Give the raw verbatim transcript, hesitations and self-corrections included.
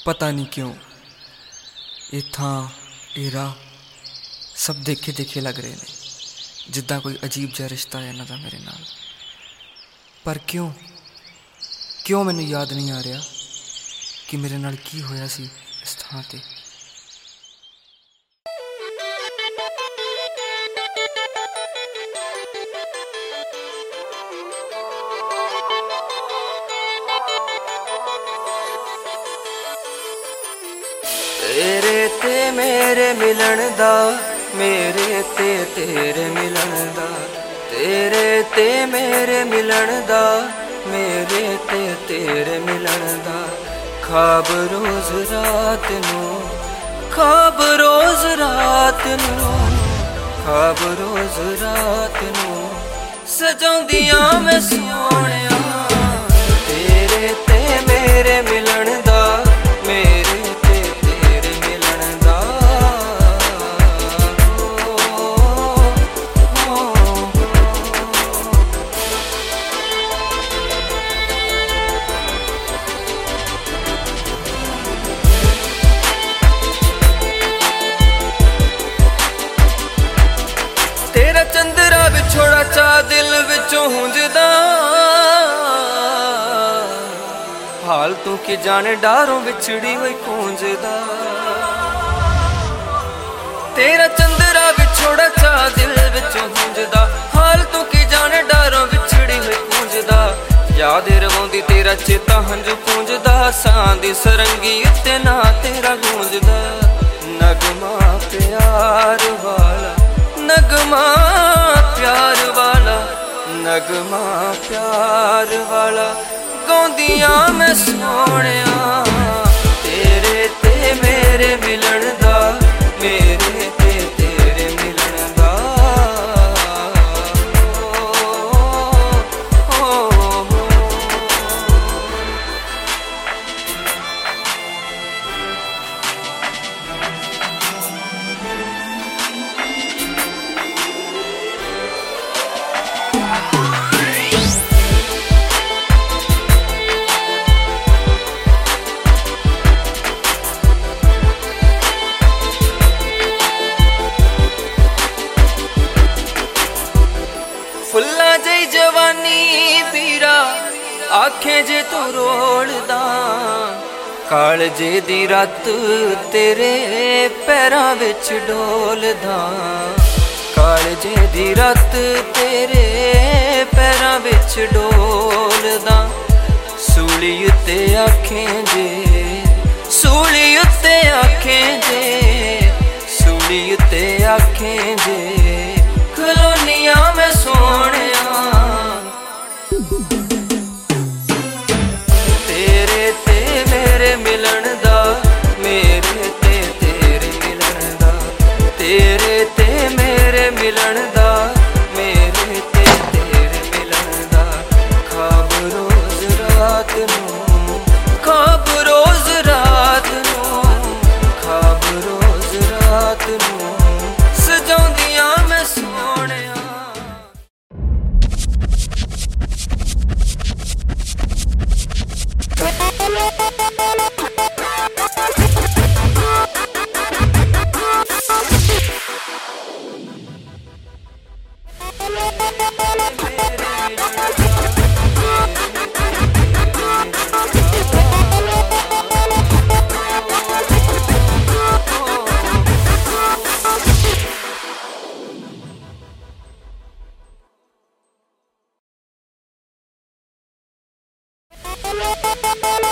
पता नहीं क्यों ये थां ये राह सब देखे देखे लग रहे ने, जिद्दां कोई अजीब जिहा रिश्ता है इन्हां दा मेरे नाल। पर क्यों क्यों मैनूं याद नहीं आ रहा कि मेरे नाल की होया सी इस थां ते। तेरे ते मेरे मिलन दा, मेरे ते तेरे मिलन दा, तेरे ते मेरे मिलन दा, मेरे ते तेरे मिलन दा। ख्वाब रोज रात नू, ख्वाब रोज रात नू, ख्वाब रोज रात नू सजाउंदियां मैं सोहणिया। तेरे ते मेरे मिलन दा, मेरे तेरा चंदरा विछोड़ा चा दिल विचों हुंजदा, हाल तू की जाने डारों बिछड़ी हुई कूंजदा। तेरा चंदरा विछोड़ा चा दिल विचों हुंजदा, हाल तू की जाने डारों बिछड़ी हुई कूंजदा। याद रवांदी तेरा चेता हंजू पूंजदा, सांदी सरंगी उत्ते ना तेरा गूंजदा। नगमा प्यार वाला, नगमा प्यार वाला, नगमा प्यार वाला गाउंदियां मैं सोहणिया। तेरे ते मेरे मिलन दा, मेरे ते तेरे मिलन दा। ओ, ओ, ओ, फुल्ला जई जवानी पीरा आखें जे तू रोलदा। कालजे दी रात तेरे पैरां विच डोलदा, कालजे दी रात तेरे पैरां विच डोलदा। सूली उत्ते आखें जे, सूली उत्ते आखें जे, सूली उत्ते आखें जे खलोनिया मैं सोहणिया। तेरे ते मेरे मिलन दा, मेरे ते तेरे मिलन दा, तेरे ते मेरे मिलन दा, मेरे ते तेरे मिलन दा। ख्वाब रोज रात नू, ख्वाब रोज रात नू, ख्वाब रोज रात नू सजाउंदियां मैं सोहणिया। La la la la la